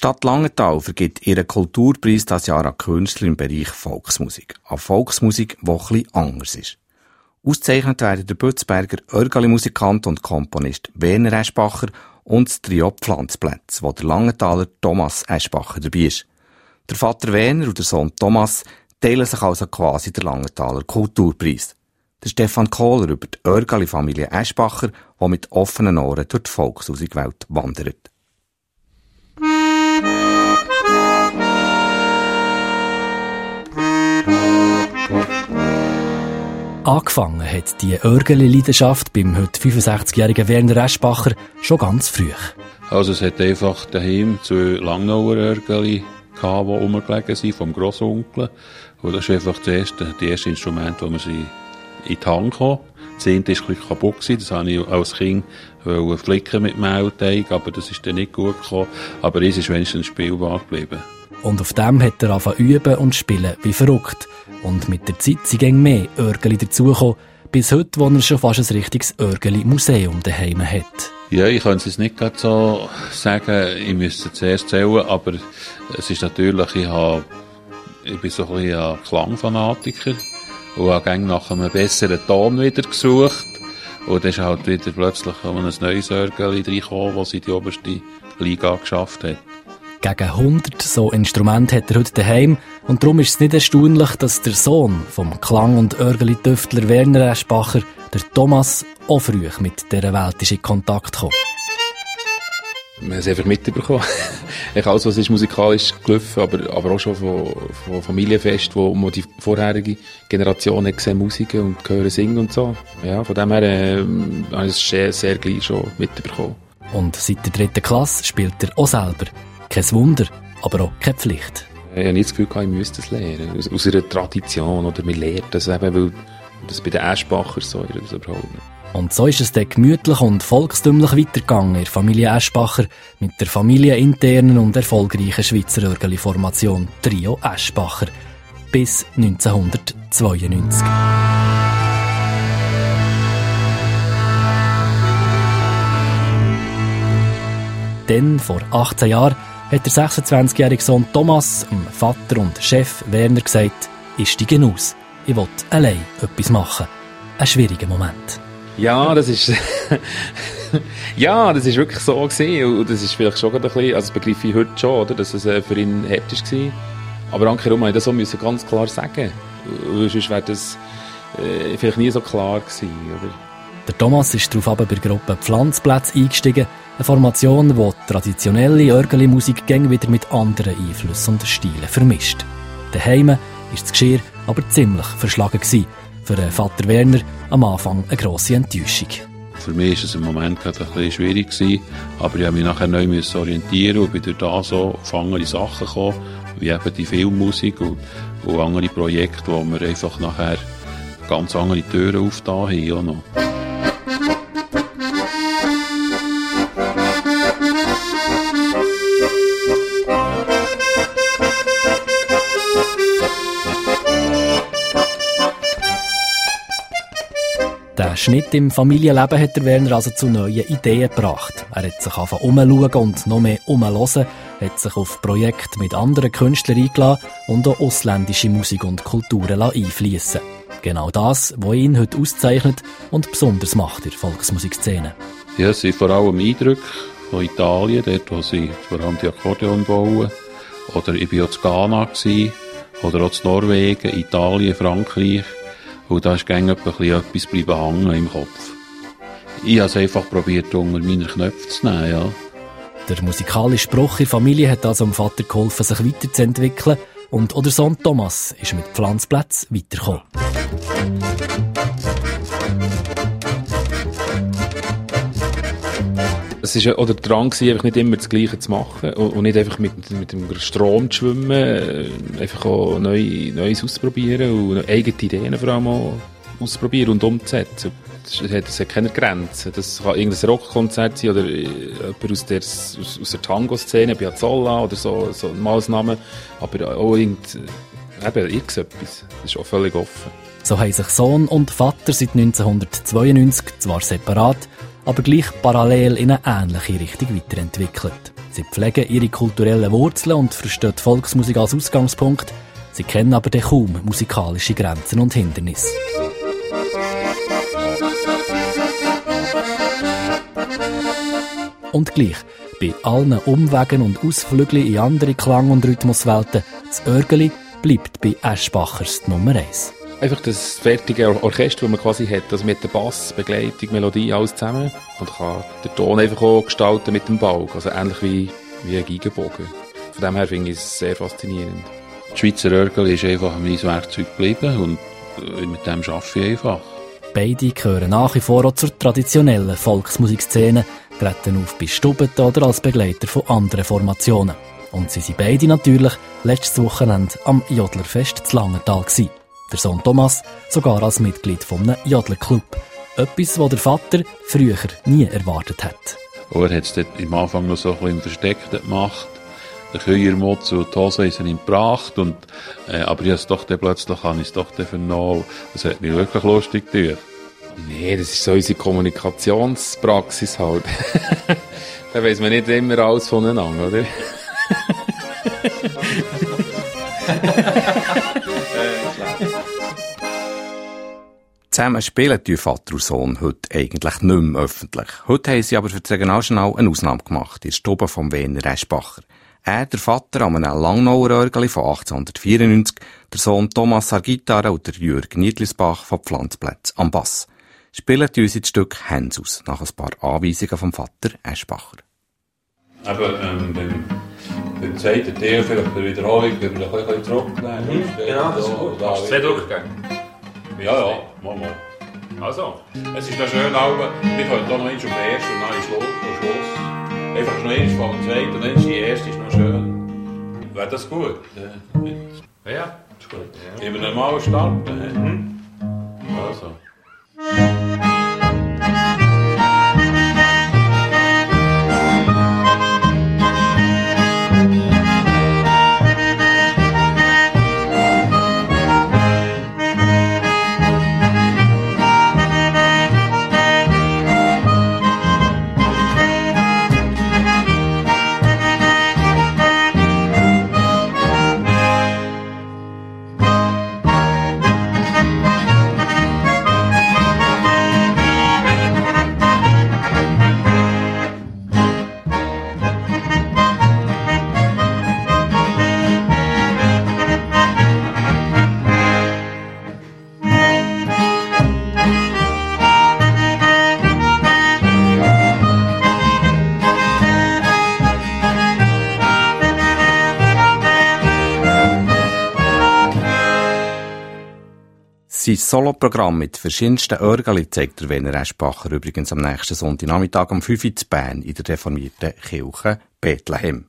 Stadt Langenthal vergibt ihren Kulturpreis dieses Jahr an Künstler im Bereich Volksmusik. An Volksmusik, die etwas anders ist. Ausgezeichnet werden der Bützberger Örgeli-Musikant und Komponist Werner Eschbacher und das Trio Pflanzplätze, wo der Langenthaler Thomas Eschbacher dabei ist. Der Vater Werner und der Sohn Thomas teilen sich also quasi den Langenthaler Kulturpreis. Der Stefan Kohler über die Örgeli-Familie Eschbacher, die mit offenen Ohren durch die Volksmusikwelt wandert. Angefangen hat die Örgeli-Leidenschaft beim heute 65-jährigen Werner Eschbacher schon ganz früh. Also es hat einfach daheim 2 Langnauer Örgeli gehabt, die rumgelegen sind, vom Grossonkel. Und das ist einfach die erste Instrument, das wir sie in die Hand kam. Das eine war ein bisschen kaputt, das wollte ich als Kind flicken mit Mehlteig, aber das ist dann nicht gut gekommen. Aber es ist wenigstens spielbar geblieben. Und auf dem hat er angefangen üben und spielen wie verrückt. Und mit der Zeit sind immer mehr Örgeli dazugekommen, bis heute, wo er schon fast ein richtiges Örgeli-Museum daheim hat. Ja, ich kann es jetzt nicht gerade so sagen, ich müsste zuerst zählen, aber es ist natürlich, ich bin so ein bisschen ein Klangfanatiker und habe nach einem besseren Ton wieder gesucht. Und dann ist halt wieder plötzlich ein neues Örgeli reingekommen, das in die oberste Liga geschafft hat. Gegen 100 so Instrumente hat er heute daheim und darum ist es nicht erstaunlich, dass der Sohn vom Klang- und Örgeli-Tüftler Werner Eschbacher, der Thomas, auch früh mit dieser Welt ist in Kontakt gekommen. Wir haben es einfach mitbekommen. Alles, was ist musikalisch gelaufen, aber auch schon von Familienfest, wo die vorherige Generation hat gesehen, Musiken und hören singen und so. Ja, von dem her habe ich es sehr gleich schon mitbekommen. Und seit der 3. Klasse spielt er auch selber. Kein Wunder, aber auch keine Pflicht. Ich habe nicht das Gefühl, ich müsste es lernen. Aus einer Tradition, oder man lernt das eben, weil das bei den Eschbachern so ist, das überhaupt nicht. Und so ist es dann gemütlich und volkstümlich weitergegangen in der Familie Eschbacher mit der familieninternen und erfolgreichen Schweizer Örgeli-Formation Trio Eschbacher bis 1992. Dann, vor 18 Jahren, hat der 26-jährige Sohn Thomas, dem Vater und Chef Werner, gesagt, ich steige aus. Ich will allein etwas machen. Ein schwieriger Moment. Ja, das ist wirklich so gewesen. Und das ist vielleicht schon ein bisschen, also das begreife ich heute schon, oder, dass es für ihn hart war. Aber ankerum musste ich das so ganz klar sagen. Sonst wäre das vielleicht nie so klar gewesen, oder? Der Thomas ist darauf bei der Gruppe Pflanzplätze eingestiegen. Eine Formation, die traditionelle Örgeli-Musik wieder mit anderen Einflüssen und Stilen vermischt. Daheim war das Geschirr aber ziemlich verschlagen gewesen. Für den Vater Werner am Anfang eine grosse Enttäuschung. Für mich war es im Moment gerade ein bisschen schwierig gewesen, aber ich musste mich nachher neu orientieren und bin durch da so auf andere Sachen gekommen, wie eben die Filmmusik und andere Projekte, wo wir einfach nachher ganz andere Türen aufgetan haben. Auch noch. Der Schnitt im Familienleben hat der Werner also zu neuen Ideen gebracht. Er hat sich angefangen umzuschauen und noch mehr umzuhören, hat sich auf Projekte mit anderen Künstlern eingeladen und auch ausländische Musik und Kulturen einfließen. Genau das, was ihn heute auszeichnet und besonders macht in der Volksmusikszene. Ja, es sind vor allem Eindrücke von Italien, dort wo sie vor allem die Akkordeon bauen. Oder ich war auch in Ghana, oder auch in Norwegen, Italien, Frankreich. Und da ist etwas bleiben hängen im Kopf. Ich habe es einfach probiert, unter meine Knöpfe zu nehmen, ja. Der musikalische Bruch in der Familie hat also dem Vater geholfen, sich weiterzuentwickeln. Und auch der Sohn Thomas ist mit Pflanzplätzen weitergekommen. Es war auch der Drang, einfach nicht immer das Gleiche zu machen und nicht einfach mit dem Strom zu schwimmen, einfach auch Neues auszuprobieren und eigene Ideen vor allem auch auszuprobieren und umzusetzen. Es hat keine Grenzen. Das kann irgendein Rockkonzert sein oder jemand aus der Tango-Szene, Piazzolla oder so ein Maßnahme, aber auch irgendetwas. Das ist auch völlig offen. So haben sich Sohn und Vater seit 1992 zwar separat, aber gleich parallel in eine ähnliche Richtung weiterentwickelt. Sie pflegen ihre kulturellen Wurzeln und verstehen die Volksmusik als Ausgangspunkt. Sie kennen aber dann kaum musikalische Grenzen und Hindernisse. Und gleich, bei allen Umwegen und Ausflügen in andere Klang- und Rhythmuswelten, das Örgeli bleibt bei Eschbachers die Nummer 1. Einfach das fertige Orchester, das man quasi hat, also mit der Bass, Begleitung, Melodie, alles zusammen. Und kann den Ton einfach auch gestalten mit dem Balg, also ähnlich wie ein Geigenbogen. Von dem her finde ich es sehr faszinierend. Das Schweizer Örgeli ist einfach mein Werkzeug geblieben und mit dem arbeite ich einfach. Beide gehören nach wie vor auch zur traditionellen Volksmusikszene, treten auf bei Stubeten oder als Begleiter von anderen Formationen. Und sie sind beide natürlich letztes Wochenende am Jodlerfest zu Langenthal gewesen. Der Sohn Thomas sogar als Mitglied von einem Jodlerclub. Etwas, was der Vater früher nie erwartet hat. Er hat es am Anfang noch so ein bisschen versteckt gemacht. Der Küiermutz und die Hose haben ihn gebracht. Aber ich habe es doch vernommen. Das hat mich wirklich lustig gemacht. Nee, das ist so unsere Kommunikationspraxis halt. Da weiss man nicht immer alles voneinander, oder? Zusammen spielen die Vater und Sohn heute eigentlich nicht mehr öffentlich. Heute haben sie aber für das Regionaljournal eine Ausnahme gemacht, in der Stube von Werner Eschbacher. Er, der Vater, an einem Langnauer Örgeli von 1894, der Sohn Thomas an Gitarre und der Jürg Niedlisbach von Pflanzplätz am Bass. Spielen die uns das Stück «Hands» aus, nach ein paar Anweisungen vom Vater Eschbacher. Aber beim zweiten Teil, vielleicht bei der Wiederholung, wenn wir ein bisschen zurücknehmen. Genau, das ist gut. Hast du 2 Durchgänge? Ja, mal. Also. Es ist noch schön, aber wir können hier noch eins auf den ersten und dann Schluss. Einfach noch eins vom zweiten und dann die erste ist noch schön. Wäre das gut? Ja, ist gut. Ja. Immer normal starten. Also. Sein Soloprogramm mit verschiedensten Örgeli zeigt der Werner Eschbacher übrigens am nächsten Sonntagnachmittag um 5 Uhr in Bern in der reformierten Kirche Bethlehem.